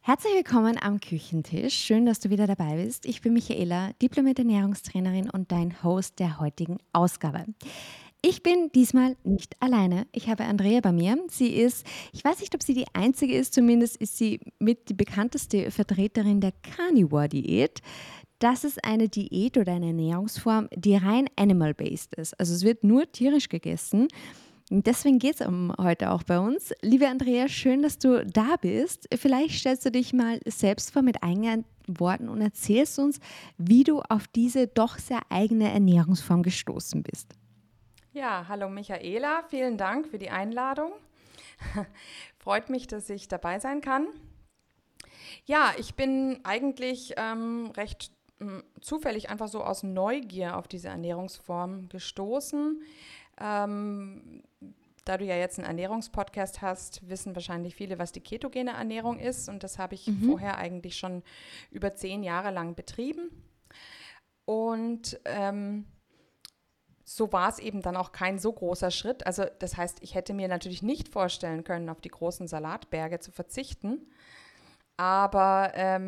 Herzlich willkommen am Küchentisch. Schön, dass du wieder dabei bist. Ich bin Michaela, diplomierte Ernährungstrainerin und dein Host der heutigen Ausgabe. Ich bin diesmal nicht alleine. Ich habe Andrea bei mir. Sie ist, ich weiß nicht, ob sie die einzige ist, zumindest ist sie mit die bekannteste Vertreterin der Carnivore-Diät. Das ist eine Diät oder eine Ernährungsform, die rein animal-based ist. Also es wird nur tierisch gegessen. Und deswegen geht es heute auch bei uns. Liebe Andrea, schön, dass du da bist. Vielleicht stellst du dich mal selbst vor mit eigenen Worten und erzählst uns, wie du auf diese doch sehr eigene Ernährungsform gestoßen bist. Ja, hallo Michaela, vielen Dank für die Einladung. Freut mich, dass ich dabei sein kann. Ja, ich bin eigentlich recht zufällig einfach so aus Neugier auf diese Ernährungsform gestoßen. Ähm, Da du ja jetzt einen Ernährungspodcast hast, wissen wahrscheinlich viele, was die ketogene Ernährung ist. Und das habe ich Mhm. vorher eigentlich schon über 10 Jahre lang betrieben. Und so war es eben dann auch kein so großer Schritt. Also das heißt, ich hätte mir natürlich nicht vorstellen können, auf die großen Salatberge zu verzichten. Aber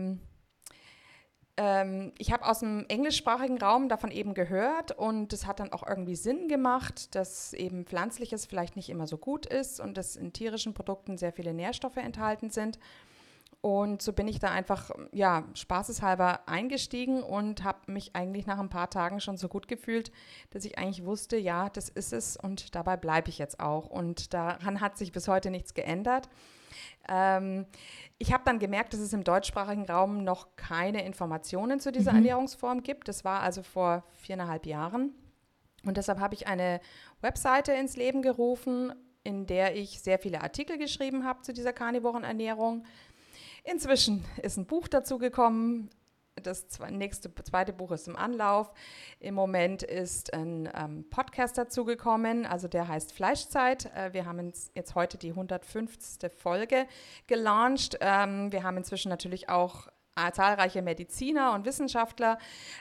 ich habe aus dem englischsprachigen Raum davon eben gehört und es hat dann auch irgendwie Sinn gemacht, dass eben Pflanzliches vielleicht nicht immer so gut ist und dass in tierischen Produkten sehr viele Nährstoffe enthalten sind. Und so bin ich da einfach, ja, spaßeshalber eingestiegen und habe mich eigentlich nach ein paar Tagen schon so gut gefühlt, dass ich eigentlich wusste, ja, das ist es und dabei bleibe ich jetzt auch. Und daran hat sich bis heute nichts geändert. Ähm, Ich habe dann gemerkt, dass es im deutschsprachigen Raum noch keine Informationen zu dieser Mhm. Ernährungsform gibt. Das war also vor 4,5 Jahren. Und deshalb habe ich eine Webseite ins Leben gerufen, in der ich sehr viele Artikel geschrieben habe zu dieser karnivoren Ernährung. Inzwischen ist ein Buch dazu gekommen. Das zweite Buch ist im Anlauf. Im Moment ist ein Podcast dazu gekommen, also der heißt Fleischzeit. Wir haben jetzt heute die 150. Folge gelauncht. Wir haben inzwischen natürlich auch zahlreiche Mediziner und Wissenschaftler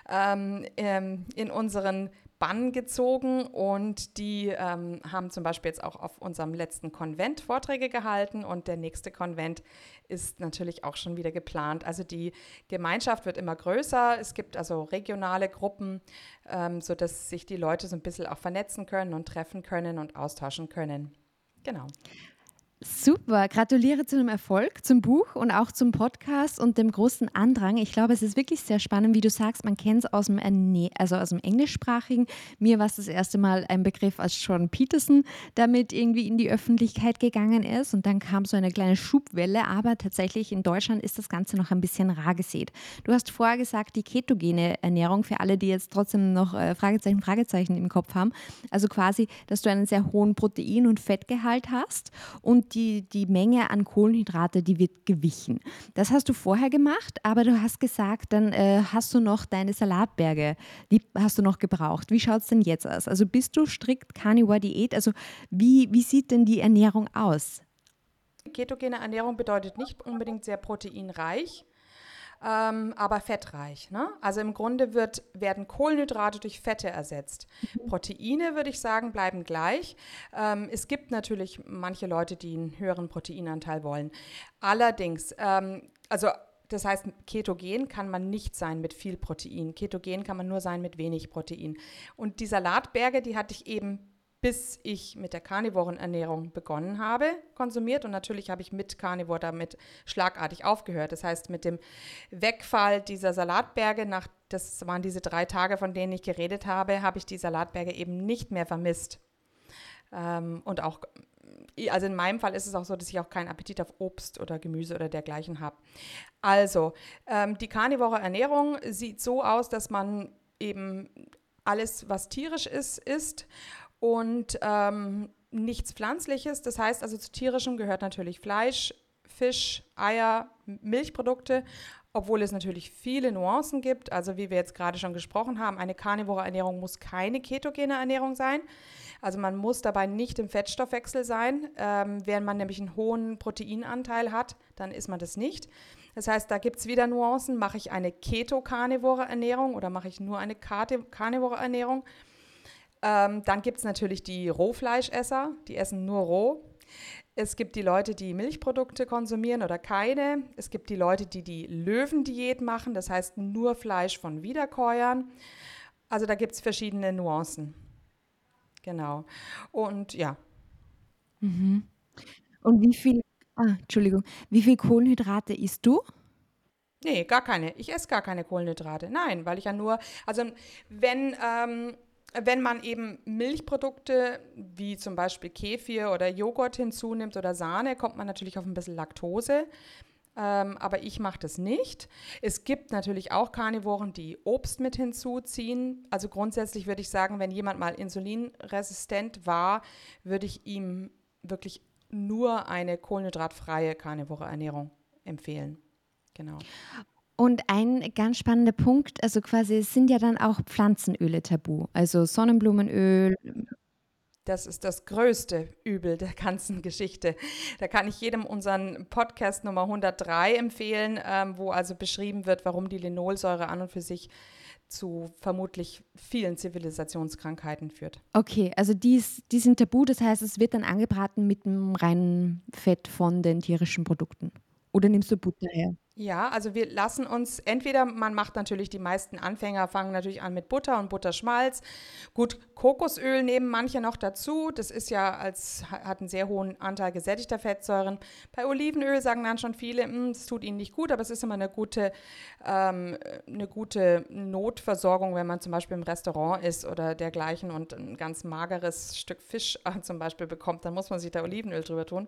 in unseren Bann gezogen und die haben zum Beispiel jetzt auch auf unserem letzten Konvent Vorträge gehalten und der nächste Konvent ist natürlich auch schon wieder geplant. Also die Gemeinschaft wird immer größer, es gibt also regionale Gruppen, sodass sich die Leute so ein bisschen auch vernetzen können und treffen können und austauschen können. Genau. Super, gratuliere zu dem Erfolg, zum Buch und auch zum Podcast und dem großen Andrang. Ich glaube, es ist wirklich sehr spannend, wie du sagst, man kennt es aus dem, also aus dem Englischsprachigen. Mir war es das erste Mal ein Begriff, als Jordan Peterson damit irgendwie in die Öffentlichkeit gegangen ist und dann kam so eine kleine Schubwelle, aber tatsächlich in Deutschland ist das Ganze noch ein bisschen rar gesät. Du hast vorher gesagt, die ketogene Ernährung, für alle, die jetzt trotzdem noch Fragezeichen im Kopf haben, also quasi, dass du einen sehr hohen Protein- und Fettgehalt hast und die Menge an Kohlenhydrate, die wird gewichen. Das hast du vorher gemacht, aber du hast gesagt, dann hast du noch deine Salatberge, die hast du noch gebraucht. Wie schaut es denn jetzt aus? Also bist du strikt Carnivore-Diät? Also wie sieht denn die Ernährung aus? Ketogene Ernährung bedeutet nicht unbedingt sehr proteinreich, aber fettreich. Ne? Also im Grunde werden Kohlenhydrate durch Fette ersetzt. Proteine, würde ich sagen, bleiben gleich. Es gibt natürlich manche Leute, die einen höheren Proteinanteil wollen. Allerdings, also das heißt, ketogen kann man nicht sein mit viel Protein. Ketogen kann man nur sein mit wenig Protein. Und die Salatberge, die hatte ich eben, bis ich mit der karnivoren Ernährung begonnen habe, konsumiert. Und natürlich habe ich mit Carnivore damit schlagartig aufgehört. Das heißt, mit dem Wegfall dieser Salatberge, das waren diese 3 Tage, von denen ich geredet habe, habe ich die Salatberge eben nicht mehr vermisst. Und auch, also in meinem Fall ist es auch so, dass ich auch keinen Appetit auf Obst oder Gemüse oder dergleichen habe. Also, die karnivore Ernährung sieht so aus, dass man eben alles, was tierisch ist, isst und nichts Pflanzliches. Das heißt also, zu tierischem gehört natürlich Fleisch, Fisch, Eier, Milchprodukte, obwohl es natürlich viele Nuancen gibt. Also wie wir jetzt gerade schon gesprochen haben, eine karnivore Ernährung muss keine ketogene Ernährung sein. Also man muss dabei nicht im Fettstoffwechsel sein. Während man nämlich einen hohen Proteinanteil hat, dann ist man das nicht. Das heißt, da gibt es wieder Nuancen. Mache ich eine keto-karnivore Ernährung oder mache ich nur eine karnivore Ernährung? Dann gibt es natürlich die Rohfleischesser, die essen nur roh. Es gibt die Leute, die Milchprodukte konsumieren oder keine. Es gibt die Leute, die die Löwendiät machen, das heißt nur Fleisch von Wiederkäuern. Also da gibt es verschiedene Nuancen. Genau. Und ja, Mhm. Und Entschuldigung, wie viel Kohlenhydrate isst du? nee, gar keine. Ich esse gar keine Kohlenhydrate. Nein, weil ich ja nur, also wenn, wenn man eben Milchprodukte wie zum Beispiel Kefir oder Joghurt hinzunimmt oder Sahne, kommt man natürlich auf ein bisschen Laktose. Aber ich mache das nicht. Es gibt natürlich auch Karnivoren, die Obst mit hinzuziehen. Also grundsätzlich würde ich sagen, wenn jemand mal insulinresistent war, würde ich ihm wirklich nur eine kohlenhydratfreie karnivore Ernährung empfehlen. Genau. Und ein ganz spannender Punkt, also quasi es sind ja dann auch Pflanzenöle tabu, also Sonnenblumenöl. Das ist das größte Übel der ganzen Geschichte. Da kann ich jedem unseren Podcast Nummer 103 empfehlen, wo also beschrieben wird, warum die Linolsäure an und für sich zu vermutlich vielen Zivilisationskrankheiten führt. Okay, also die sind tabu, das heißt, es wird dann angebraten mit dem reinen Fett von den tierischen Produkten. Oder nimmst du Butter her? Ja, also wir lassen uns, entweder man macht natürlich, die meisten Anfänger fangen natürlich an mit Butter und Butterschmalz. Gut, Kokosöl nehmen manche noch dazu. Das ist ja hat einen sehr hohen Anteil gesättigter Fettsäuren. Bei Olivenöl sagen dann schon viele, es tut ihnen nicht gut, aber es ist immer eine gute Notversorgung, wenn man zum Beispiel im Restaurant ist oder dergleichen und ein ganz mageres Stück Fisch zum Beispiel bekommt, dann muss man sich da Olivenöl drüber tun.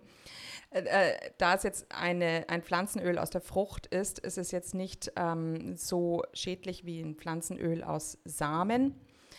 Da es jetzt ein Pflanzenöl aus der Frucht ist, ist es jetzt nicht so schädlich wie ein Pflanzenöl aus Samen.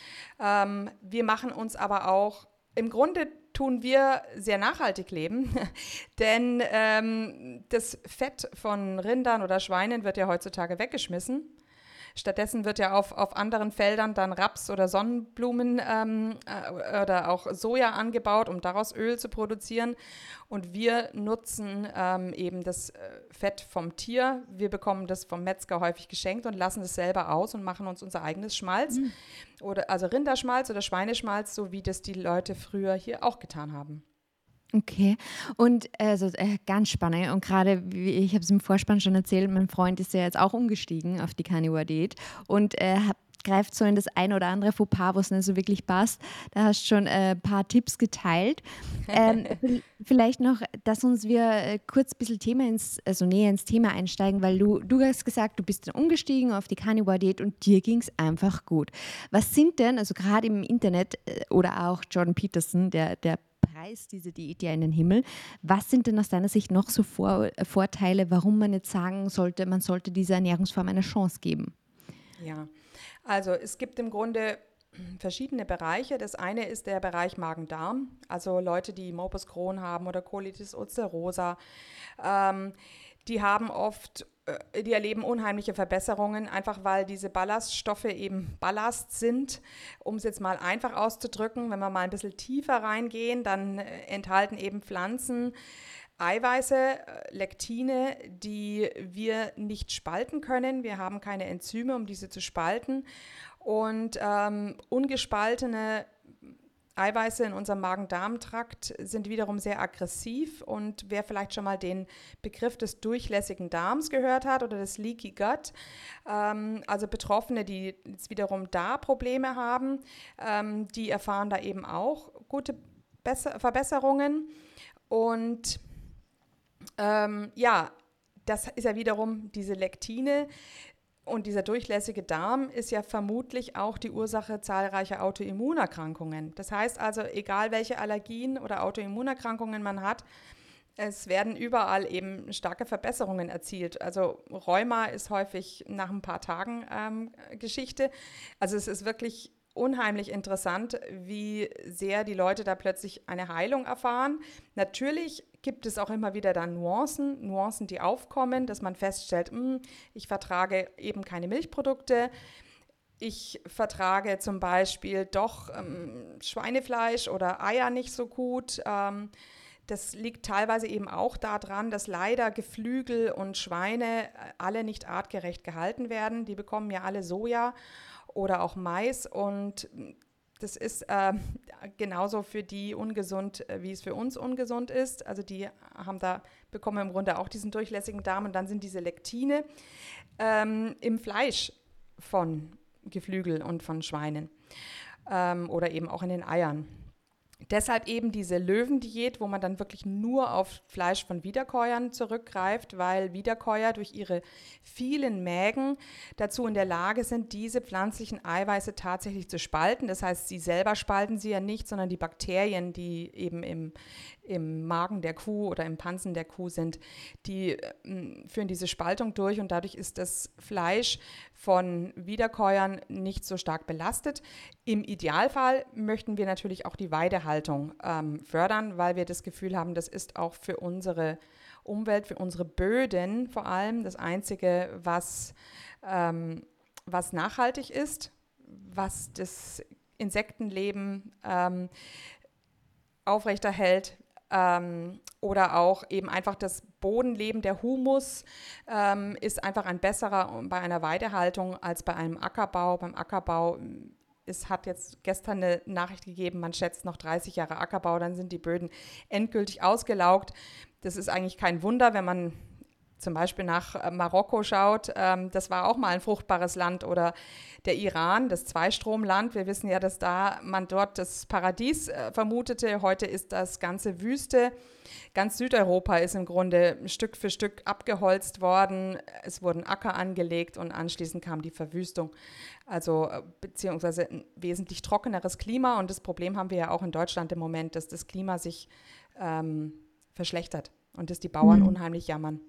Wir machen uns aber auch, im Grunde tun wir sehr nachhaltig leben, denn das Fett von Rindern oder Schweinen wird ja heutzutage weggeschmissen. Stattdessen wird ja auf anderen Feldern dann Raps oder Sonnenblumen oder auch Soja angebaut, um daraus Öl zu produzieren. Und wir nutzen eben das Fett vom Tier. Wir bekommen das vom Metzger häufig geschenkt und lassen es selber aus und machen uns unser eigenes Schmalz. Oder, also Rinderschmalz oder Schweineschmalz, so wie das die Leute früher hier auch getan haben. Okay, und also ganz spannend. Und gerade, ich habe es im Vorspann schon erzählt, mein Freund ist ja jetzt auch umgestiegen auf die Carnivore-Diät und greift so in das ein oder andere Fauxpas, wo es nicht so wirklich passt. Da hast du schon ein paar Tipps geteilt. Vielleicht noch, dass wir kurz ein bisschen näher ins Thema einsteigen, weil du hast gesagt, du bist dann umgestiegen auf die Carnivore-Diät und dir ging es einfach gut. Was sind denn, also gerade im Internet oder auch Jordan Peterson, der preist diese Diät ja in den Himmel. Was sind denn aus deiner Sicht noch so Vorteile, warum man jetzt sagen sollte, man sollte dieser Ernährungsform eine Chance geben? Ja, also es gibt im Grunde verschiedene Bereiche. Das eine ist der Bereich Magen-Darm, also Leute, die Morbus Crohn haben oder Colitis ulcerosa, die haben oft, die erleben unheimliche Verbesserungen, einfach weil diese Ballaststoffe eben Ballast sind. Um es jetzt mal einfach auszudrücken, wenn wir mal ein bisschen tiefer reingehen, dann enthalten eben Pflanzen Eiweiße, Lektine, die wir nicht spalten können. Wir haben keine Enzyme, um diese zu spalten. Und ungespaltene Eiweiße in unserem Magen-Darm-Trakt sind wiederum sehr aggressiv. Und wer vielleicht schon mal den Begriff des durchlässigen Darms gehört hat oder des Leaky Gut, also Betroffene, die jetzt wiederum Darmprobleme haben, die erfahren da eben auch gute Verbesserungen. Und ja, das ist ja wiederum diese Lektine und dieser durchlässige Darm ist ja vermutlich auch die Ursache zahlreicher Autoimmunerkrankungen. Das heißt also, egal welche Allergien oder Autoimmunerkrankungen man hat, es werden überall eben starke Verbesserungen erzielt. Also Rheuma ist häufig nach ein paar Tagen Geschichte. Also es ist wirklich unheimlich interessant, wie sehr die Leute da plötzlich eine Heilung erfahren. Natürlich gibt es auch immer wieder dann Nuancen, die aufkommen, dass man feststellt, ich vertrage eben keine Milchprodukte, ich vertrage zum Beispiel doch Schweinefleisch oder Eier nicht so gut. Das liegt teilweise eben auch daran, dass leider Geflügel und Schweine alle nicht artgerecht gehalten werden. Die bekommen ja alle Soja oder auch Mais und Das ist genauso für die ungesund, wie es für uns ungesund ist. Also die bekommen im Grunde auch diesen durchlässigen Darm und dann sind diese Lektine im Fleisch von Geflügel und von Schweinen oder eben auch in den Eiern. Deshalb eben diese Löwendiät, wo man dann wirklich nur auf Fleisch von Wiederkäuern zurückgreift, weil Wiederkäuer durch ihre vielen Mägen dazu in der Lage sind, diese pflanzlichen Eiweiße tatsächlich zu spalten. Das heißt, sie selber spalten sie ja nicht, sondern die Bakterien, die eben im Magen der Kuh oder im Pansen der Kuh sind, die führen diese Spaltung durch und dadurch ist das Fleisch von Wiederkäuern nicht so stark belastet. Im Idealfall möchten wir natürlich auch die Weidehaltung fördern, weil wir das Gefühl haben, das ist auch für unsere Umwelt, für unsere Böden vor allem das Einzige, was nachhaltig ist, was das Insektenleben aufrechterhält. Oder auch eben einfach das Bodenleben, der Humus ist einfach ein besserer bei einer Weidehaltung als bei einem Ackerbau. Beim Ackerbau, es hat jetzt gestern eine Nachricht gegeben, man schätzt noch 30 Jahre Ackerbau, dann sind die Böden endgültig ausgelaugt. Das ist eigentlich kein Wunder, wenn man zum Beispiel nach Marokko schaut, das war auch mal ein fruchtbares Land, oder der Iran, das Zweistromland. Wir wissen ja, dass man dort das Paradies vermutete. Heute ist das ganze Wüste. Ganz Südeuropa ist im Grunde Stück für Stück abgeholzt worden. Es wurden Acker angelegt und anschließend kam die Verwüstung. Also beziehungsweise ein wesentlich trockeneres Klima. Und das Problem haben wir ja auch in Deutschland im Moment, dass das Klima sich verschlechtert und dass die Bauern unheimlich jammern.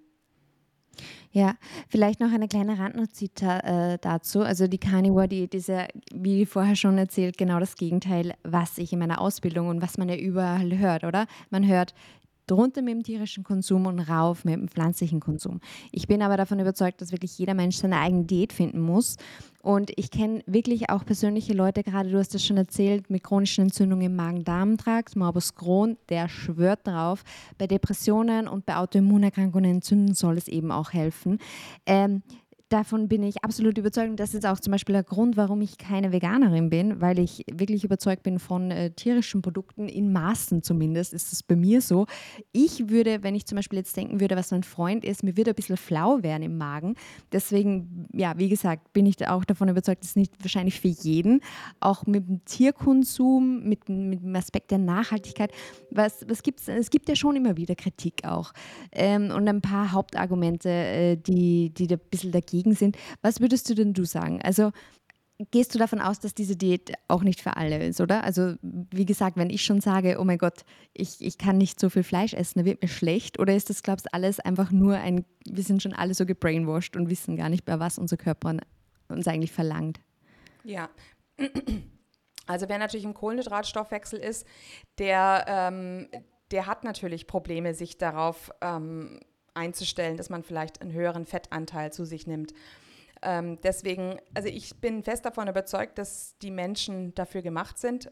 Ja, vielleicht noch eine kleine Randnotiz dazu. Also die Carnivore-Diät ist ja, wie vorher schon erzählt, genau das Gegenteil, was ich in meiner Ausbildung und was man ja überall hört, oder? Man hört drunter mit dem tierischen Konsum und rauf mit dem pflanzlichen Konsum. Ich bin aber davon überzeugt, dass wirklich jeder Mensch seine eigene Diät finden muss. Und ich kenne wirklich auch persönliche Leute, gerade du hast das schon erzählt, mit chronischen Entzündungen im Magen-Darm-Trakt, Morbus Crohn, der schwört drauf. Bei Depressionen und bei Autoimmunerkrankungen entzünden soll es eben auch helfen. Davon bin ich absolut überzeugt. Und das ist auch zum Beispiel der Grund, warum ich keine Veganerin bin, weil ich wirklich überzeugt bin von tierischen Produkten, in Maßen zumindest, ist es bei mir so. Ich würde, wenn ich zum Beispiel jetzt denken würde, was mein Freund ist, mir würde ein bisschen flau werden im Magen. Deswegen, ja, wie gesagt, bin ich auch davon überzeugt, das ist nicht wahrscheinlich für jeden. Auch mit dem Tierkonsum, mit dem Aspekt der Nachhaltigkeit. Was gibt's? Es gibt ja schon immer wieder Kritik auch. Und ein paar Hauptargumente, die da ein bisschen dagegen sind. Was würdest du sagen? Also gehst du davon aus, dass diese Diät auch nicht für alle ist, oder? Also wie gesagt, wenn ich schon sage, oh mein Gott, ich kann nicht so viel Fleisch essen, dann wird mir schlecht. Oder ist das, glaubst du, alles einfach nur wir sind schon alle so gebrainwashed und wissen gar nicht mehr, was unser Körper uns eigentlich verlangt? Ja, also wer natürlich im Kohlenhydratstoffwechsel ist, der hat natürlich Probleme, sich darauf einzustellen, dass man vielleicht einen höheren Fettanteil zu sich nimmt. Deswegen, also ich bin fest davon überzeugt, dass die Menschen dafür gemacht sind.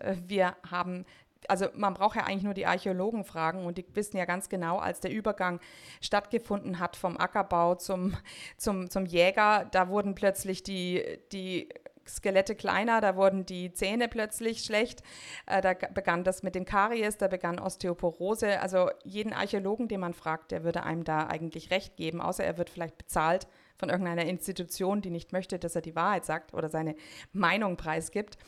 Also man braucht ja eigentlich nur die Archäologen fragen und die wissen ja ganz genau, als der Übergang stattgefunden hat vom Ackerbau zum Jäger, da wurden plötzlich die Skelette kleiner, da wurden die Zähne plötzlich schlecht, da begann das mit dem Karies, da begann Osteoporose. Also jeden Archäologen, den man fragt, der würde einem da eigentlich recht geben, außer er wird vielleicht bezahlt von irgendeiner Institution, die nicht möchte, dass er die Wahrheit sagt oder seine Meinung preisgibt.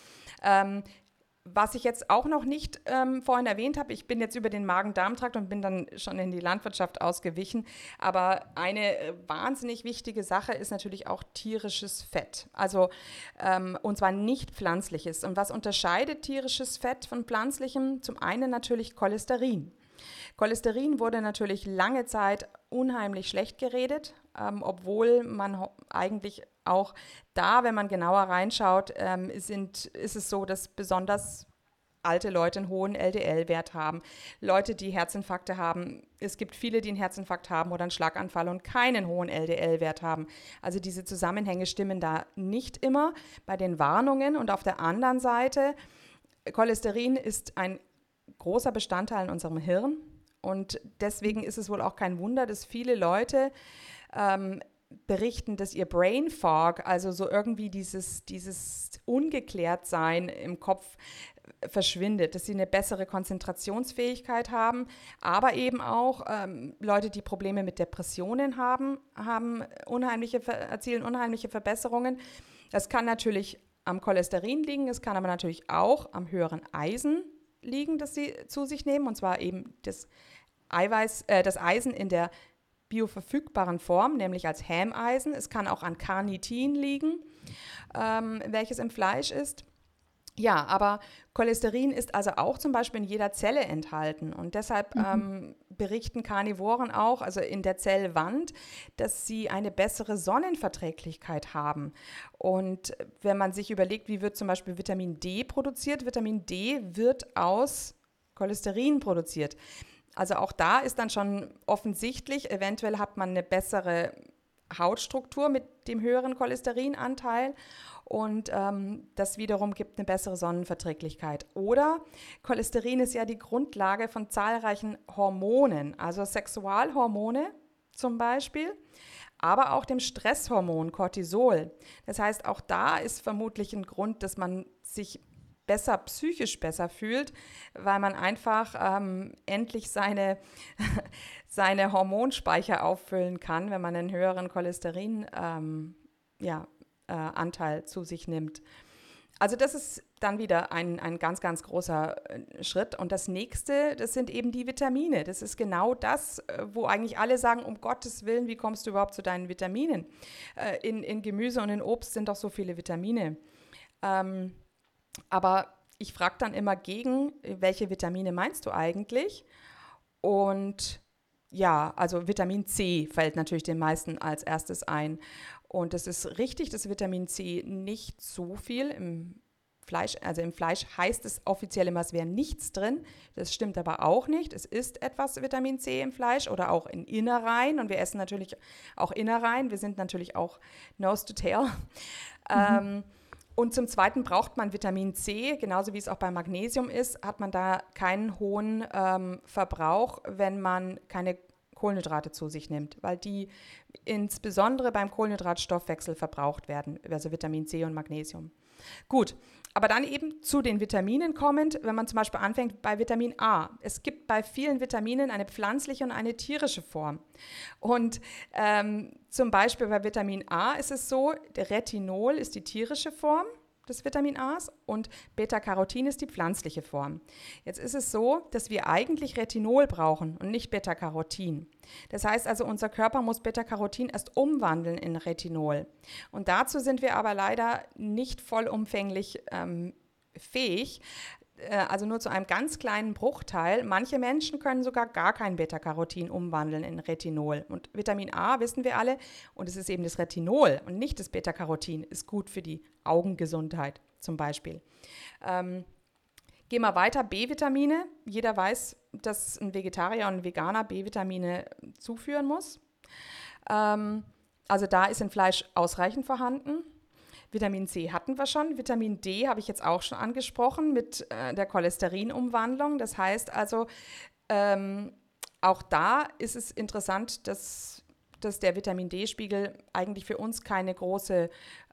Was ich jetzt auch noch nicht vorhin erwähnt habe, ich bin jetzt über den Magen-Darm-Trakt und bin dann schon in die Landwirtschaft ausgewichen, aber eine wahnsinnig wichtige Sache ist natürlich auch tierisches Fett, also und zwar nicht pflanzliches. Und was unterscheidet tierisches Fett von pflanzlichem? Zum einen natürlich Cholesterin. Cholesterin wurde natürlich lange Zeit unheimlich schlecht geredet, obwohl man eigentlich auch da, wenn man genauer reinschaut, ist es so, dass besonders alte Leute einen hohen LDL-Wert haben. Leute, die Herzinfarkte haben, es gibt viele, die einen Herzinfarkt haben oder einen Schlaganfall und keinen hohen LDL-Wert haben. Also diese Zusammenhänge stimmen da nicht immer bei den Warnungen. Und auf der anderen Seite, Cholesterin ist ein großer Bestandteil in unserem Hirn. Und deswegen ist es wohl auch kein Wunder, dass viele Leute berichten, dass ihr Brain Fog, also so irgendwie dieses Ungeklärt-Sein im Kopf verschwindet, dass sie eine bessere Konzentrationsfähigkeit haben, aber eben auch Leute, die Probleme mit Depressionen haben, erzielen unheimliche Verbesserungen. Das kann natürlich am Cholesterin liegen, es kann aber natürlich auch am höheren Eisen liegen, das sie zu sich nehmen, und zwar eben das Eisen in der bioverfügbaren Form, nämlich als Hämeisen. Es kann auch an Carnitin liegen, welches im Fleisch ist. Ja, aber Cholesterin ist also auch zum Beispiel in jeder Zelle enthalten, und deshalb berichten Karnivoren auch, also in der Zellwand, dass sie eine bessere Sonnenverträglichkeit haben. Und wenn man sich überlegt, wie wird zum Beispiel Vitamin D produziert, Vitamin D wird aus Cholesterin produziert. Also auch da ist dann schon offensichtlich, eventuell hat man eine bessere Hautstruktur mit dem höheren Cholesterinanteil, und das wiederum gibt eine bessere Sonnenverträglichkeit. Oder Cholesterin ist ja die Grundlage von zahlreichen Hormonen, also Sexualhormone zum Beispiel, aber auch dem Stresshormon Cortisol. Das heißt, auch da ist vermutlich ein Grund, dass man sich psychisch besser fühlt, weil man einfach endlich seine Hormonspeicher auffüllen kann, wenn man einen höheren Cholesterin-Anteil zu sich nimmt. Also das ist dann wieder ein ganz, ganz großer Schritt. Und das nächste, das sind eben die Vitamine. Das ist genau das, wo eigentlich alle sagen, um Gottes Willen, wie kommst du überhaupt zu deinen Vitaminen? In Gemüse und in Obst sind doch so viele Vitamine. Aber ich frage dann immer gegen, welche Vitamine meinst du eigentlich? Und ja, also Vitamin C fällt natürlich den meisten als erstes ein. Und es ist richtig, dass Vitamin C nicht so viel im Fleisch, also im Fleisch heißt es offiziell immer, es wäre nichts drin. Das stimmt aber auch nicht. Es ist etwas Vitamin C im Fleisch oder auch in Innereien. Und wir essen natürlich auch Innereien. Wir sind natürlich auch Nose to Tail. Und zum Zweiten braucht man Vitamin C, genauso wie es auch bei Magnesium ist, hat man da keinen hohen Verbrauch, wenn man keine Kohlenhydrate zu sich nimmt, weil die insbesondere beim Kohlenhydratstoffwechsel verbraucht werden, also Vitamin C und Magnesium. Gut, aber dann eben zu den Vitaminen kommend, wenn man zum Beispiel anfängt bei Vitamin A. Es gibt bei vielen Vitaminen eine pflanzliche und eine tierische Form. Und zum Beispiel bei Vitamin A ist es so, der Retinol ist die tierische Form des Vitamin A's und Beta-Carotin ist die pflanzliche Form. Jetzt ist es so, dass wir eigentlich Retinol brauchen und nicht Beta-Carotin. Das heißt also, unser Körper muss Beta-Carotin erst umwandeln in Retinol. Und dazu sind wir aber leider nicht vollumfänglich fähig, also nur zu einem ganz kleinen Bruchteil. Manche Menschen können sogar gar kein Beta-Carotin umwandeln in Retinol. Und Vitamin A, wissen wir alle, und es ist eben das Retinol und nicht das Beta-Carotin, ist gut für die Augengesundheit zum Beispiel. Gehen wir weiter, B-Vitamine. Jeder weiß, dass ein Vegetarier und ein Veganer B-Vitamine zuführen muss. Also da ist im Fleisch ausreichend vorhanden. Vitamin C hatten wir schon. Vitamin D habe ich jetzt auch schon angesprochen mit der Cholesterinumwandlung. Das heißt also, auch da ist es interessant, dass der Vitamin D-Spiegel eigentlich für uns kein großes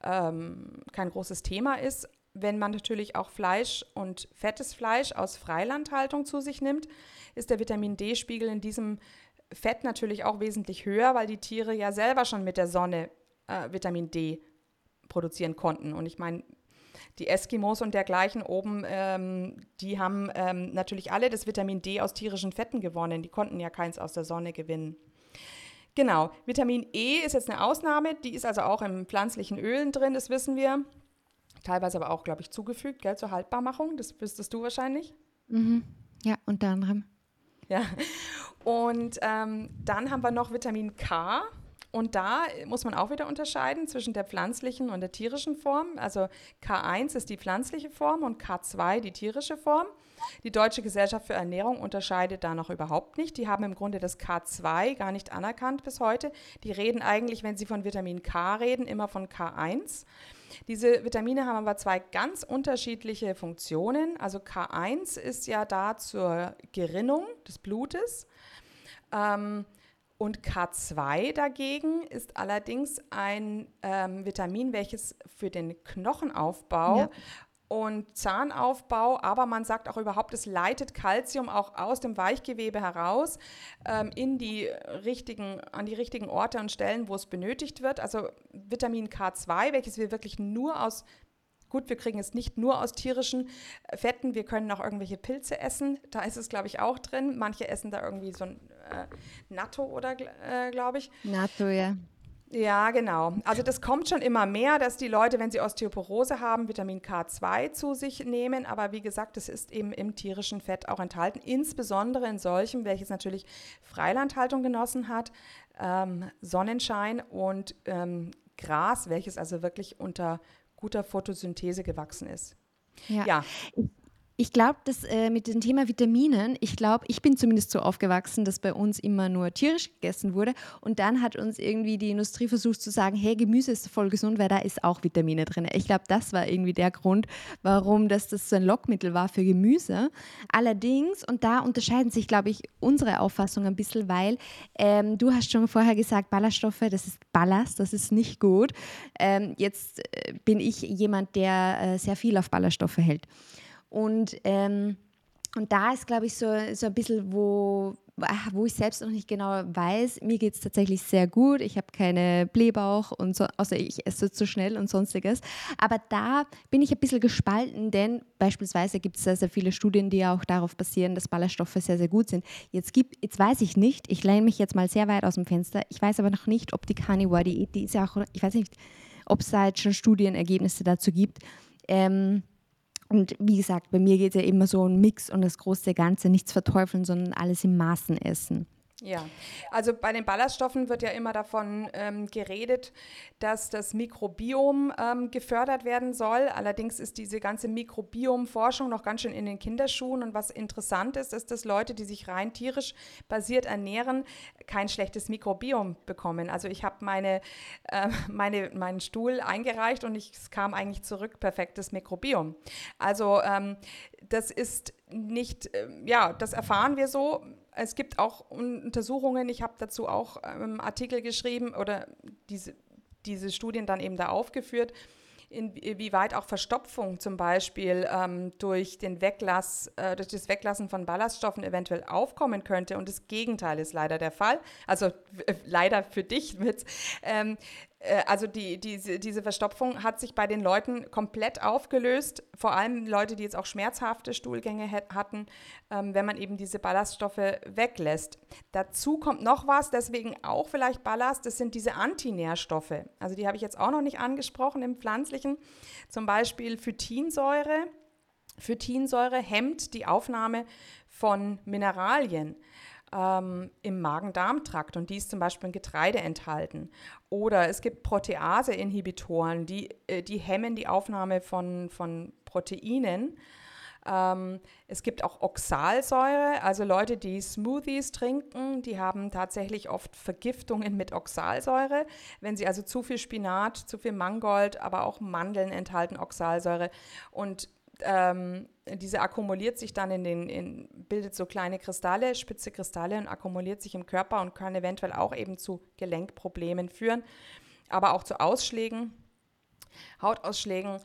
Thema ist. Wenn man natürlich auch Fleisch und fettes Fleisch aus Freilandhaltung zu sich nimmt, ist der Vitamin D-Spiegel in diesem Fett natürlich auch wesentlich höher, weil die Tiere ja selber schon mit der Sonne Vitamin D produzieren konnten. Und ich meine, die Eskimos und dergleichen oben, die haben natürlich alle das Vitamin D aus tierischen Fetten gewonnen. Die konnten ja keins aus der Sonne gewinnen. Genau, Vitamin E ist jetzt eine Ausnahme. Die ist also auch in pflanzlichen Ölen drin, das wissen wir. Teilweise aber auch, glaube ich, zugefügt, gell, zur Haltbarmachung. Das wüsstest du wahrscheinlich. Mhm. Ja, unter anderem. Ja, und dann haben wir noch Vitamin K. Und da muss man auch wieder unterscheiden zwischen der pflanzlichen und der tierischen Form. Also K1 ist die pflanzliche Form und K2 die tierische Form. Die Deutsche Gesellschaft für Ernährung unterscheidet da noch überhaupt nicht. Die haben im Grunde das K2 gar nicht anerkannt bis heute. Die reden eigentlich, wenn sie von Vitamin K reden, immer von K1. Diese Vitamine haben aber zwei ganz unterschiedliche Funktionen. Also K1 ist ja da zur Gerinnung des Blutes. Und K2 dagegen ist allerdings ein Vitamin, welches für den Knochenaufbau und Zahnaufbau, aber man sagt auch überhaupt, es leitet Calcium auch aus dem Weichgewebe heraus an die richtigen Orte und Stellen, wo es benötigt wird. Also Vitamin K2, welches wir wirklich wir kriegen es nicht nur aus tierischen Fetten, wir können auch irgendwelche Pilze essen, da ist es, glaube ich, auch drin. Manche essen da irgendwie so ein Natto oder, glaube ich. Natto, ja. Ja, genau. Also das kommt schon immer mehr, dass die Leute, wenn sie Osteoporose haben, Vitamin K2 zu sich nehmen. Aber wie gesagt, es ist eben im tierischen Fett auch enthalten, insbesondere in solchem, welches natürlich Freilandhaltung genossen hat, Sonnenschein und Gras, welches also wirklich unter guter Photosynthese gewachsen ist. Ja. Ich glaube, dass mit dem Thema Vitaminen, ich bin zumindest so aufgewachsen, dass bei uns immer nur tierisch gegessen wurde und dann hat uns irgendwie die Industrie versucht zu sagen, hey, Gemüse ist voll gesund, weil da ist auch Vitamine drin. Ich glaube, das war irgendwie der Grund, warum das so ein Lockmittel war für Gemüse. Allerdings, und da unterscheiden sich, glaube ich, unsere Auffassungen ein bisschen, weil du hast schon vorher gesagt, Ballaststoffe, das ist Ballast, das ist nicht gut. Jetzt bin ich jemand, der sehr viel auf Ballaststoffe hält. Und da ist, glaube ich, so ein bisschen, wo ich selbst noch nicht genau weiß, mir geht es tatsächlich sehr gut, ich habe keine Blähbauch, und so, außer ich esse zu schnell und sonstiges. Aber da bin ich ein bisschen gespalten, denn beispielsweise gibt es sehr, sehr viele Studien, die auch darauf basieren, dass Ballaststoffe sehr, sehr gut sind. Jetzt weiß ich nicht, ich lehne mich jetzt mal sehr weit aus dem Fenster, ich weiß aber noch nicht, ob die Carnivore-Diät, die ist ja auch, ich weiß nicht, ob es da jetzt schon Studienergebnisse dazu gibt. Und wie gesagt, bei mir geht es ja immer so ein Mix und das große Ganze, nichts verteufeln, sondern alles in Maßen essen. Ja, also bei den Ballaststoffen wird ja immer davon geredet, dass das Mikrobiom gefördert werden soll. Allerdings ist diese ganze Mikrobiom-Forschung noch ganz schön in den Kinderschuhen. Und was interessant ist, ist, dass Leute, die sich rein tierisch basiert ernähren, kein schlechtes Mikrobiom bekommen. Also ich habe meinen Stuhl eingereicht und es kam eigentlich zurück, perfektes Mikrobiom. Also das ist nicht, das erfahren wir so. Es gibt auch Untersuchungen, ich habe dazu auch Artikel geschrieben oder diese Studien dann eben da aufgeführt, inwieweit auch Verstopfung zum Beispiel durch das Weglassen von Ballaststoffen eventuell aufkommen könnte. Und das Gegenteil ist leider der Fall. Also leider für dich mit. Also diese Verstopfung hat sich bei den Leuten komplett aufgelöst, vor allem Leute, die jetzt auch schmerzhafte Stuhlgänge hatten, wenn man eben diese Ballaststoffe weglässt. Dazu kommt noch was, deswegen auch vielleicht Ballast, das sind diese Antinährstoffe. Also die habe ich jetzt auch noch nicht angesprochen im Pflanzlichen, zum Beispiel Phytinsäure. Phytinsäure hemmt die Aufnahme von Mineralien im Magen-Darm-Trakt und die ist zum Beispiel in Getreide enthalten. Oder es gibt Protease-Inhibitoren, die hemmen die Aufnahme von Proteinen. Es gibt auch Oxalsäure, also Leute, die Smoothies trinken, die haben tatsächlich oft Vergiftungen mit Oxalsäure. Wenn sie also zu viel Spinat, zu viel Mangold, aber auch Mandeln enthalten Oxalsäure und diese akkumuliert sich dann bildet so kleine Kristalle, spitze Kristalle und akkumuliert sich im Körper und kann eventuell auch eben zu Gelenkproblemen führen, aber auch zu Ausschlägen, Hautausschlägen.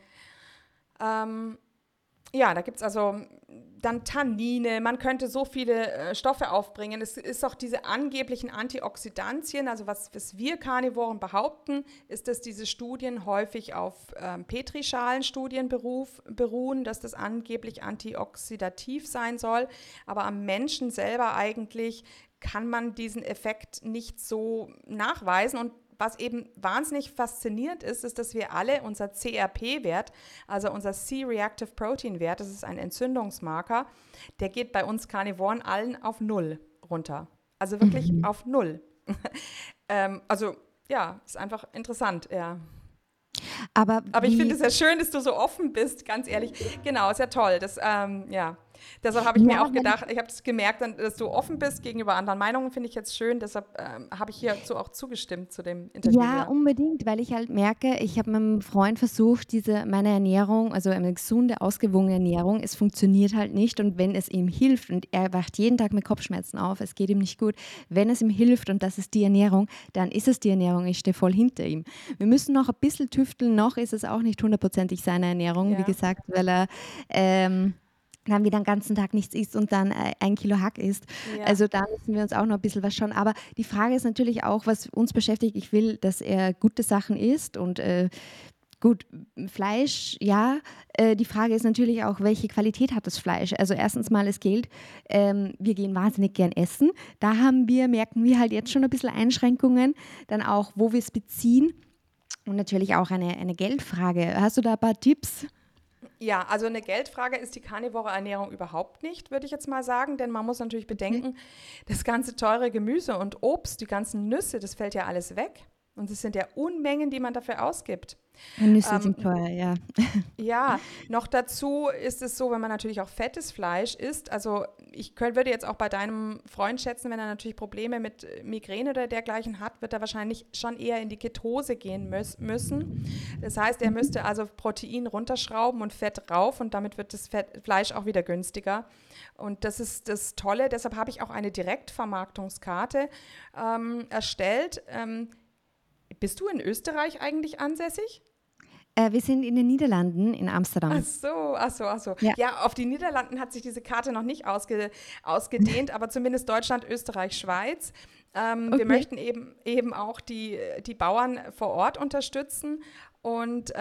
Da gibt es also dann Tannine, man könnte so viele Stoffe aufbringen. Es ist auch diese angeblichen Antioxidantien, also was wir Karnivoren behaupten, ist, dass diese Studien häufig auf Petrischalenstudien beruhen, dass das angeblich antioxidativ sein soll, aber am Menschen selber eigentlich kann man diesen Effekt nicht so nachweisen. Und was eben wahnsinnig faszinierend ist, dass wir alle unser CRP-Wert, also unser C-Reactive Protein-Wert, das ist ein Entzündungsmarker, der geht bei uns Karnivoren allen auf 0 runter. Also wirklich auf 0. Ist einfach interessant, ja. Aber ich finde es sehr schön, dass du so offen bist, ganz ehrlich. Genau, ist ja toll. Das, Deshalb habe ich mir Ja, auch gedacht, ich habe es gemerkt, dass du offen bist gegenüber anderen Meinungen, finde ich jetzt schön. Deshalb habe ich hierzu auch zugestimmt zu dem Interview. ja, Ja. unbedingt, weil ich halt merke, ich habe meinem Freund versucht, meine Ernährung, also eine gesunde, ausgewogene Ernährung, es funktioniert halt nicht und wenn es ihm hilft und er wacht jeden Tag mit Kopfschmerzen auf, es geht ihm nicht gut, wenn es ihm hilft und das ist die Ernährung, dann ist es die Ernährung, ich stehe voll hinter ihm. Wir müssen noch ein bisschen tüfteln, noch ist es auch nicht hundertprozentig seine Ernährung, wie Ja. gesagt, weil er dann wieder den ganzen Tag nichts isst und dann 1 Kilo Hack isst. Ja. Also da müssen wir uns auch noch ein bisschen was schauen. Aber die Frage ist natürlich auch, was uns beschäftigt. Ich will, dass er gute Sachen isst und gut, Fleisch, ja. Die Frage ist natürlich auch, welche Qualität hat das Fleisch? Also erstens mal, es gilt, wir gehen wahnsinnig gern essen. Da merken wir halt jetzt schon ein bisschen Einschränkungen. Dann auch, wo wir es beziehen. Und natürlich auch eine Geldfrage. Hast du da ein paar Tipps? Ja, also eine Geldfrage ist die karnivore Ernährung überhaupt nicht, würde ich jetzt mal sagen, denn man muss natürlich bedenken, das ganze teure Gemüse und Obst, die ganzen Nüsse, das fällt ja alles weg. Und es sind ja Unmengen, die man dafür ausgibt. Nüsse Ähm, sind teuer, ja. Ja, noch dazu ist es so, wenn man natürlich auch fettes Fleisch isst, also würde jetzt auch bei deinem Freund schätzen, wenn er natürlich Probleme mit Migräne oder dergleichen hat, wird er wahrscheinlich schon eher in die Ketose gehen müssen. Das heißt, er müsste also Protein runterschrauben und Fett rauf und damit wird das Fleisch auch wieder günstiger. Und das ist das Tolle, deshalb habe ich auch eine Direktvermarktungskarte erstellt. Bist du in Österreich eigentlich ansässig? Wir sind in den Niederlanden, in Amsterdam. Ach so. Ja. Ja, auf die Niederlanden hat sich diese Karte noch nicht ausgedehnt, aber zumindest Deutschland, Österreich, Schweiz. Wir Okay. möchten eben auch die Bauern vor Ort unterstützen und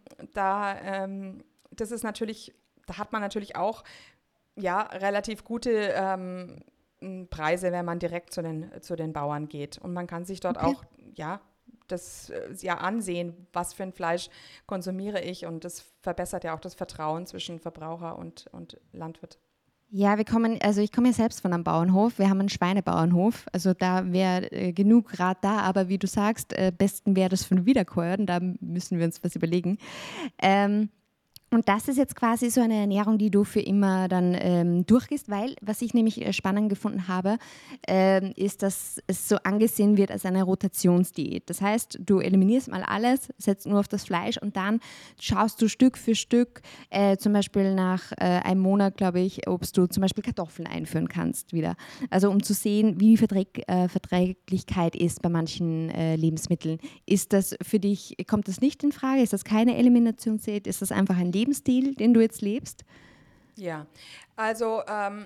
das ist natürlich, da hat man natürlich auch ja, relativ gute Preise, wenn man direkt zu den Bauern geht. Und man kann sich dort Okay. auch, ja, das ja ansehen, was für ein Fleisch konsumiere ich. Und das verbessert ja auch das Vertrauen zwischen Verbraucher und Landwirt. Ja, ich komme ja selbst von einem Bauernhof. Wir haben einen Schweinebauernhof. Also da wäre genug Rat da, aber wie du sagst, besten wäre das von Wiederkäuern. Da müssen wir uns was überlegen. Und das ist jetzt quasi so eine Ernährung, die du für immer dann durchgehst, weil was ich nämlich spannend gefunden habe, ist, dass es so angesehen wird als eine Rotationsdiät. Das heißt, du eliminierst mal alles, setzt nur auf das Fleisch und dann schaust du Stück für Stück, zum Beispiel nach einem Monat, glaube ich, ob du zum Beispiel Kartoffeln einführen kannst wieder. Also um zu sehen, wie die Verträglichkeit ist bei manchen Lebensmitteln. Ist das für dich, kommt das nicht in Frage? Ist das keine Eliminationsdiät? Ist das einfach ein Lebensstil, den du jetzt lebst? Ja, also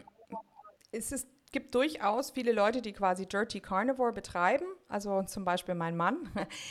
gibt durchaus viele Leute, die quasi Dirty Carnivore betreiben. Also zum Beispiel mein Mann,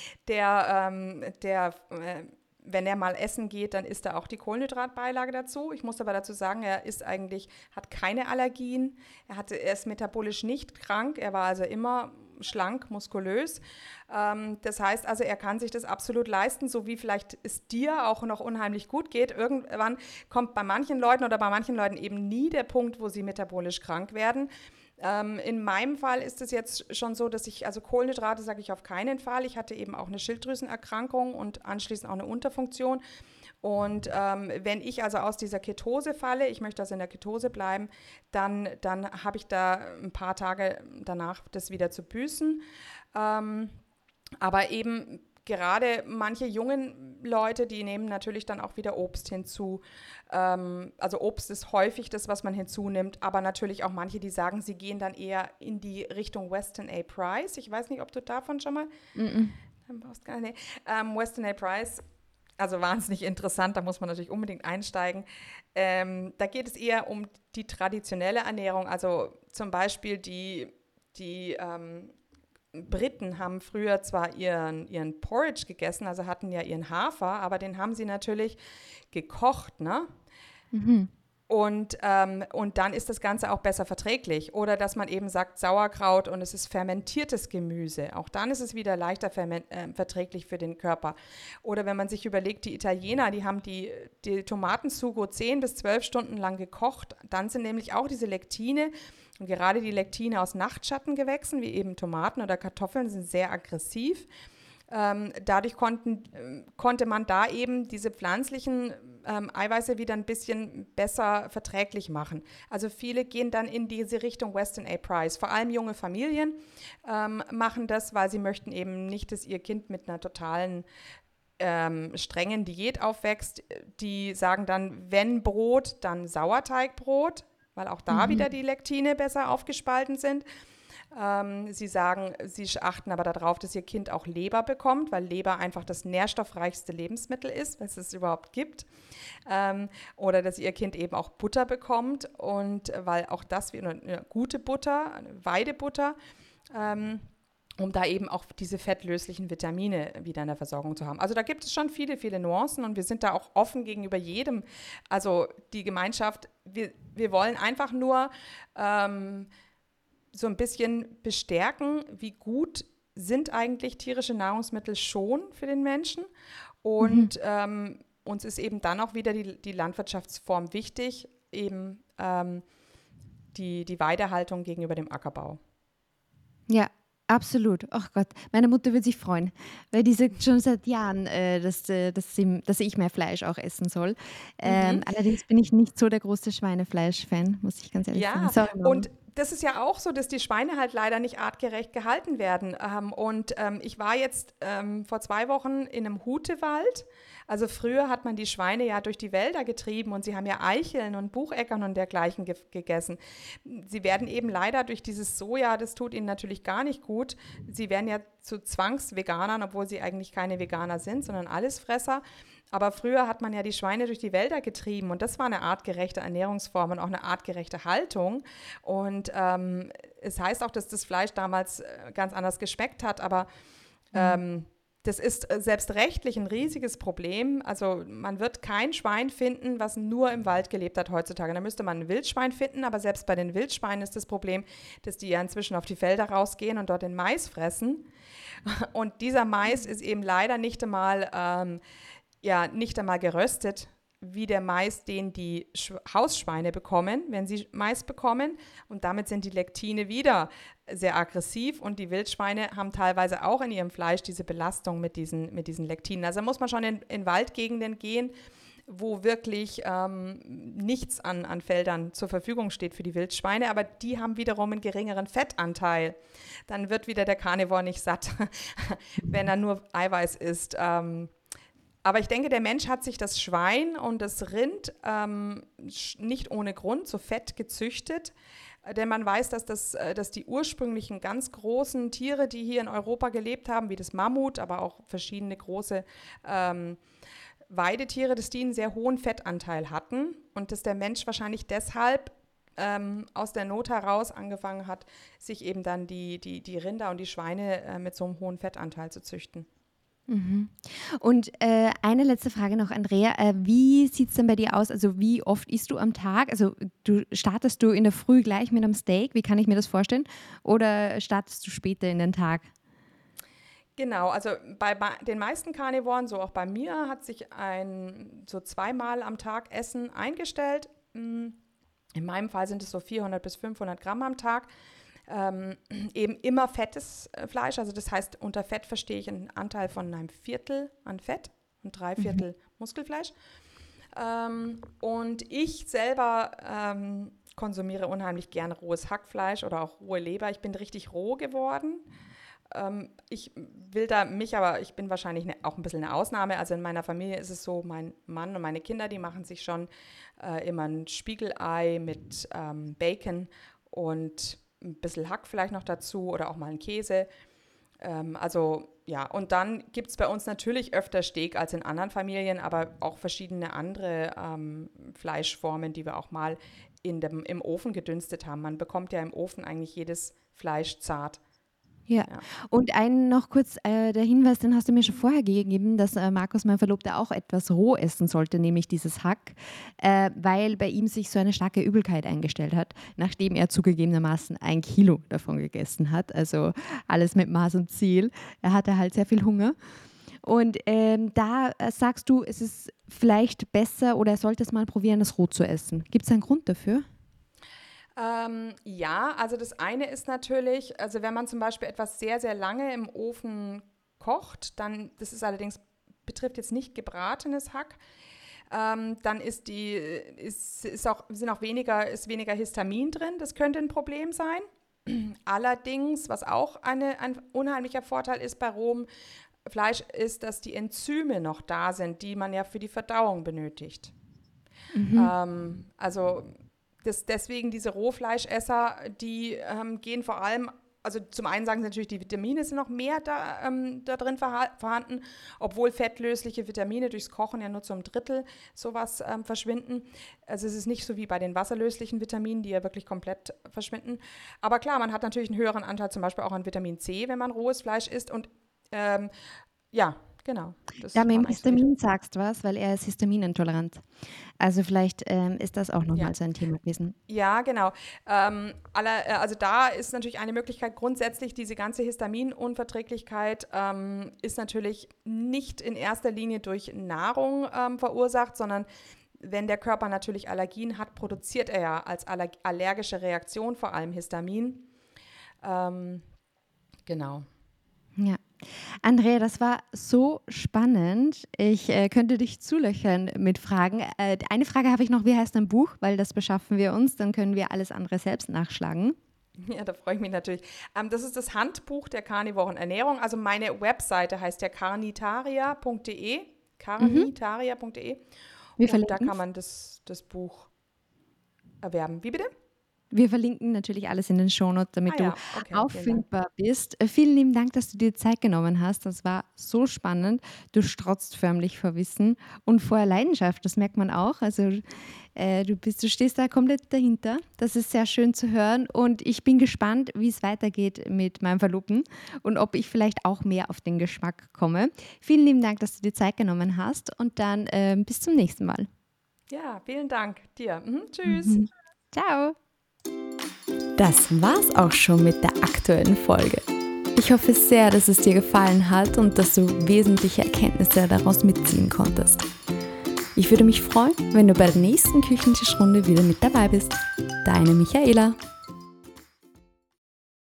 wenn er mal essen geht, dann isst er auch die Kohlenhydratbeilage dazu. Ich muss aber dazu sagen, hat keine Allergien. Er ist metabolisch nicht krank. Er war also immer schlank, muskulös. Das heißt also, er kann sich das absolut leisten, so wie vielleicht es dir auch noch unheimlich gut geht. Irgendwann kommt bei manchen Leuten oder bei manchen Leuten eben nie der Punkt, wo sie metabolisch krank werden. In meinem Fall ist es jetzt schon so, dass also Kohlenhydrate sage ich auf keinen Fall. Ich hatte eben auch eine Schilddrüsenerkrankung und anschließend auch eine Unterfunktion. Und wenn ich also aus dieser Ketose falle, ich möchte also in der Ketose bleiben, dann habe ich da ein paar Tage danach das wieder zu büßen. Aber eben gerade manche jungen Leute, die nehmen natürlich dann auch wieder Obst hinzu. Also Obst ist häufig das, was man hinzunimmt, aber natürlich auch manche, die sagen, sie gehen dann eher in die Richtung Weston A. Price. Ich weiß nicht, ob du davon schon mal... Weston A. Price, also wahnsinnig interessant, da muss man natürlich unbedingt einsteigen. Da geht es eher um die traditionelle Ernährung, also zum Beispiel die Briten haben früher zwar ihren Porridge gegessen, also hatten ja ihren Hafer, aber den haben sie natürlich gekocht, ne? Mhm. Und dann ist das Ganze auch besser verträglich. Oder dass man eben sagt Sauerkraut und es ist fermentiertes Gemüse. Auch dann ist es wieder leichter verträglich für den Körper. Oder wenn man sich überlegt, die Italiener, die haben die Tomatensugo 10 bis 12 Stunden lang gekocht. Dann sind nämlich auch diese Lektine und gerade die Lektine aus Nachtschattengewächsen, wie eben Tomaten oder Kartoffeln, sind sehr aggressiv. Dadurch konnte man da eben diese pflanzlichen Eiweiße wieder ein bisschen besser verträglich machen. Also viele gehen dann in diese Richtung Weston A. Price. Vor allem junge Familien machen das, weil sie möchten eben nicht, dass ihr Kind mit einer totalen strengen Diät aufwächst. Die sagen dann, wenn Brot, dann Sauerteigbrot, weil auch da wieder die Lektine besser aufgespalten sind. Sie sagen, sie achten aber darauf, dass ihr Kind auch Leber bekommt, weil Leber einfach das nährstoffreichste Lebensmittel ist, was es überhaupt gibt. Oder dass ihr Kind eben auch Butter bekommt, und weil auch das wie eine gute Butter, eine Weidebutter, um da eben auch diese fettlöslichen Vitamine wieder in der Versorgung zu haben. Also da gibt es schon viele, viele Nuancen, und wir sind da auch offen gegenüber jedem. Also die Gemeinschaft, wir wollen einfach nur so ein bisschen bestärken, wie gut sind eigentlich tierische Nahrungsmittel schon für den Menschen. Und uns ist eben dann auch wieder die Landwirtschaftsform wichtig, eben die Weidehaltung gegenüber dem Ackerbau. Ja, absolut. Ach Gott, meine Mutter würde sich freuen, weil die sagt schon seit Jahren, dass ich mehr Fleisch auch essen soll. Allerdings bin ich nicht so der große Schweinefleisch-Fan, muss ich ganz ehrlich sagen. Ja, Sorry, Mama. und das ist ja auch so, dass die Schweine halt leider nicht artgerecht gehalten werden. Ich war jetzt vor 2 Wochen in einem Hutewald. Also früher hat man die Schweine ja durch die Wälder getrieben, und sie haben ja Eicheln und Bucheckern und dergleichen gegessen. Sie werden eben leider durch dieses Soja, das tut ihnen natürlich gar nicht gut. Sie werden ja zu Zwangsveganern, obwohl sie eigentlich keine Veganer sind, sondern Allesfresser. Aber früher hat man ja die Schweine durch die Wälder getrieben, und das war eine artgerechte Ernährungsform und auch eine artgerechte Haltung. Und es heißt auch, dass das Fleisch damals ganz anders geschmeckt hat, aber das ist selbst rechtlich ein riesiges Problem. Also man wird kein Schwein finden, was nur im Wald gelebt hat heutzutage. Da müsste man ein Wildschwein finden, aber selbst bei den Wildschweinen ist das Problem, dass die ja inzwischen auf die Felder rausgehen und dort den Mais fressen. Und dieser Mais ist eben leider nicht einmal geröstet, wie der Mais, den die Hausschweine bekommen, wenn sie Mais bekommen. Und damit sind die Lektine wieder sehr aggressiv, und die Wildschweine haben teilweise auch in ihrem Fleisch diese Belastung mit diesen Lektinen. Also muss man schon in Waldgegenden gehen, wo wirklich nichts an Feldern zur Verfügung steht für die Wildschweine, aber die haben wiederum einen geringeren Fettanteil. Dann wird wieder der Carnivore nicht satt, wenn er nur Eiweiß isst. Aber ich denke, der Mensch hat sich das Schwein und das Rind nicht ohne Grund so fett gezüchtet, denn man weiß, dass die ursprünglichen ganz großen Tiere, die hier in Europa gelebt haben, wie das Mammut, aber auch verschiedene große Weidetiere, dass die einen sehr hohen Fettanteil hatten, und dass der Mensch wahrscheinlich deshalb aus der Not heraus angefangen hat, sich eben dann die Rinder und die Schweine mit so einem hohen Fettanteil zu züchten. Und eine letzte Frage noch, Andrea. Wie sieht es denn bei dir aus? Also wie oft isst du am Tag? Also startest du in der Früh gleich mit einem Steak? Wie kann ich mir das vorstellen? Oder startest du später in den Tag? Genau, also bei den meisten Karnivoren, so auch bei mir, hat sich so 2-mal am Tag Essen eingestellt. In meinem Fall sind es so 400 bis 500 Gramm am Tag. Eben immer fettes Fleisch, also das heißt, unter Fett verstehe ich einen Anteil von einem Viertel an Fett und 3/4 Muskelfleisch. Und ich selber konsumiere unheimlich gerne rohes Hackfleisch oder auch rohe Leber. Ich bin richtig roh geworden. Ich bin wahrscheinlich auch ein bisschen eine Ausnahme. Also in meiner Familie ist es so, mein Mann und meine Kinder, die machen sich schon immer ein Spiegelei mit Bacon und ein bisschen Hack vielleicht noch dazu oder auch mal einen Käse. Und dann gibt es bei uns natürlich öfter Steak als in anderen Familien, aber auch verschiedene andere Fleischformen, die wir auch mal im Ofen gedünstet haben. Man bekommt ja im Ofen eigentlich jedes Fleisch zart. Ja. Und noch kurz der Hinweis, den hast du mir schon vorher gegeben, dass Markus, mein Verlobter, auch etwas roh essen sollte, nämlich dieses Hack, weil bei ihm sich so eine starke Übelkeit eingestellt hat, nachdem er zugegebenermaßen 1 Kilo davon gegessen hat. Also alles mit Maß und Ziel. Er hatte halt sehr viel Hunger. Und da sagst du, es ist vielleicht besser oder er sollte es mal probieren, das roh zu essen. Gibt es einen Grund dafür? Ja, also das eine ist natürlich, also wenn man zum Beispiel etwas sehr, sehr lange im Ofen kocht, dann, das ist allerdings, betrifft jetzt nicht gebratenes Hack, dann ist weniger Histamin drin. Das könnte ein Problem sein. Allerdings, was auch ein unheimlicher Vorteil ist bei rohem Fleisch, ist, dass die Enzyme noch da sind, die man ja für die Verdauung benötigt. Deswegen diese Rohfleischesser, die gehen vor allem, also zum einen sagen sie natürlich, die Vitamine sind noch mehr da drin vorhanden, obwohl fettlösliche Vitamine durchs Kochen ja nur zum Drittel sowas verschwinden. Also es ist nicht so wie bei den wasserlöslichen Vitaminen, die ja wirklich komplett verschwinden. Aber klar, man hat natürlich einen höheren Anteil zum Beispiel auch an Vitamin C, wenn man rohes Fleisch isst. Und genau. Ja, mit dem Histamin sagst du was, weil er ist histaminintolerant. Also vielleicht ist das auch nochmal so ein Thema gewesen. Ja, genau. Also da ist natürlich eine Möglichkeit, grundsätzlich diese ganze Histaminunverträglichkeit ist natürlich nicht in erster Linie durch Nahrung verursacht, sondern wenn der Körper natürlich Allergien hat, produziert er ja als allergische Reaktion vor allem Histamin. Genau. Ja. Andrea, das war so spannend. Ich könnte dich zulöchern mit Fragen. Eine Frage habe ich noch, wie heißt dein Buch? Weil das beschaffen wir uns, dann können wir alles andere selbst nachschlagen. Ja, da freue ich mich natürlich. Das ist das Handbuch der karnivoren Ernährung. Also meine Webseite heißt ja carnitaria.de. Carnitaria.de. Und da kann man das Buch erwerben. Wie bitte? Wir verlinken natürlich alles in den Shownotes, damit du auffindbar bist. Vielen lieben Dank, dass du dir Zeit genommen hast. Das war so spannend. Du strotzt förmlich vor Wissen und vor Leidenschaft. Das merkt man auch. Also du stehst da komplett dahinter. Das ist sehr schön zu hören. Und ich bin gespannt, wie es weitergeht mit meinem Verlobten und ob ich vielleicht auch mehr auf den Geschmack komme. Vielen lieben Dank, dass du dir Zeit genommen hast. Und dann bis zum nächsten Mal. Ja, vielen Dank dir. Tschüss. Ciao. Das war's auch schon mit der aktuellen Folge. Ich hoffe sehr, dass es dir gefallen hat und dass du wesentliche Erkenntnisse daraus mitziehen konntest. Ich würde mich freuen, wenn du bei der nächsten Küchentischrunde wieder mit dabei bist. Deine Michaela.